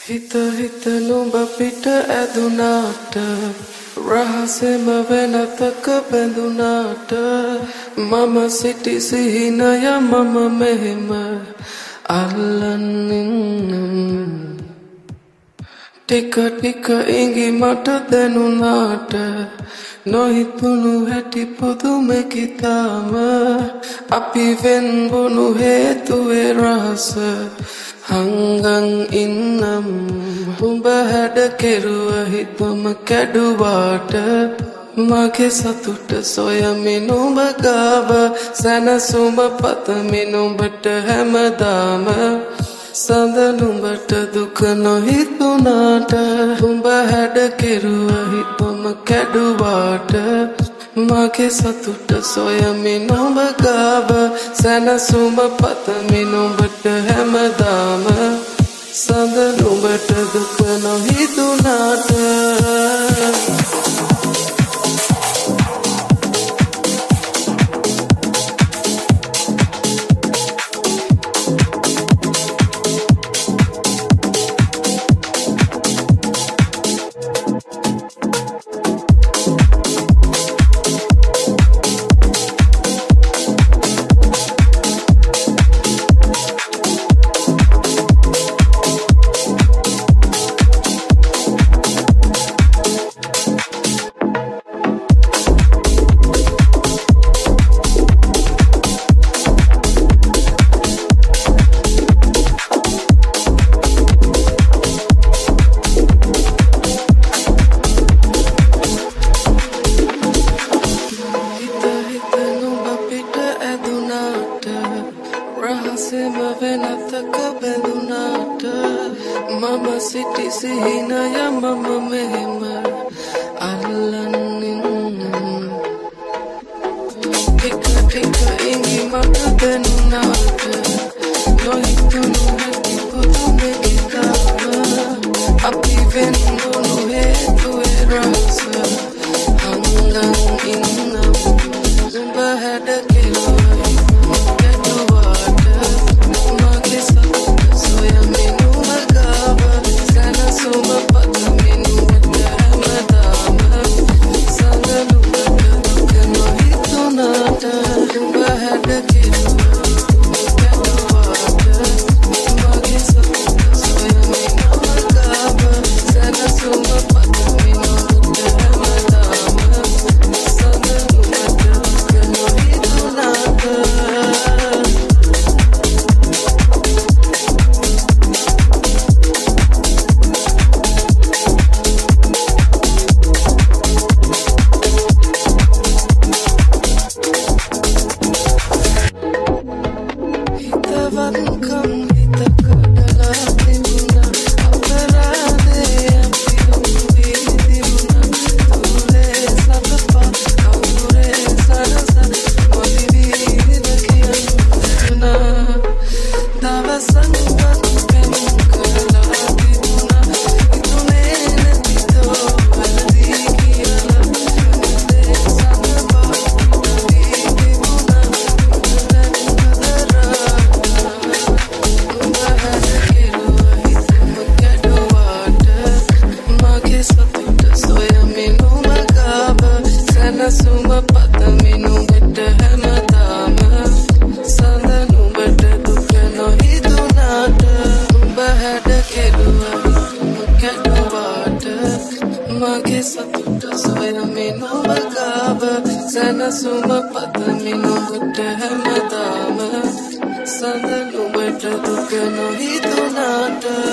Hita hita නුඹ පිට ඇදුනාට රහසෙම වෙනතක බැඳුනාට මම සිටි සිහිනය මම මෙහෙම අල්ලන්නින්නම් ටික ටික ඉඟි මට දැනුනාට නොහිතුණු හැටි පුදුමකි තාම අපි වෙන්වුණු හේතුවේ රහස හංගන් ඉන්නම් උඹ හැඩ කෙරුව හිතම කැඩුවාට මගේ සතුට සොයමින් උඹ ගාව සැනසුම පතමින් උඹට හැමදාම සඳ නුඹට දුක නොහිතුණාට උඹ හැඩ කෙරුව හිතම කැඩුවාට මගේ සතුට සොයමින් උඹ ගාව සැනසුම පතමින් උඹට හැමදාම සඳ නුඹට දුක නොහිතුණාට රහසෙම වෙනතක බැඳුනාට මම සිටි සිහිනය මම මෙහෙම අල්ලන්නින්නම් ටික ටික ඉඟි මට දැනුනාට නොහිතුණු හැටි පුදුමකි තාම අපි වෙන්වුණු හේතුවේ රහස හංගන් ඉන්නම් උඹ හැඩ කෙරුවා සැනසුම පතමින් උඹට හැමදාම සඳ නුඹට දුක නොහිතුණාට උඹ හැඩ කෙරුවා කැඩුවාට මගේ සතුට සොයමින් උඹ ගාව සැනසුම පතමින් උඹට හැමදාම සඳ නුඹට දුක නොහිතුණාට